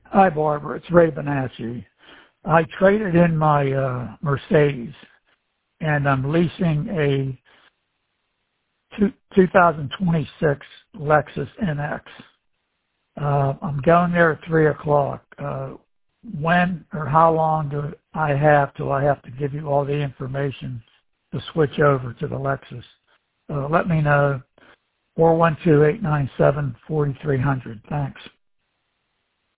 Hi, Barbara. It's Ray Benassi. I traded in my Mercedes, and I'm leasing a 2026 Lexus NX. I'm going there at 3 o'clock. When or how long do I have till I have to give you all the information to switch over to the Lexus? Let me know. 412-897-4300. Thanks.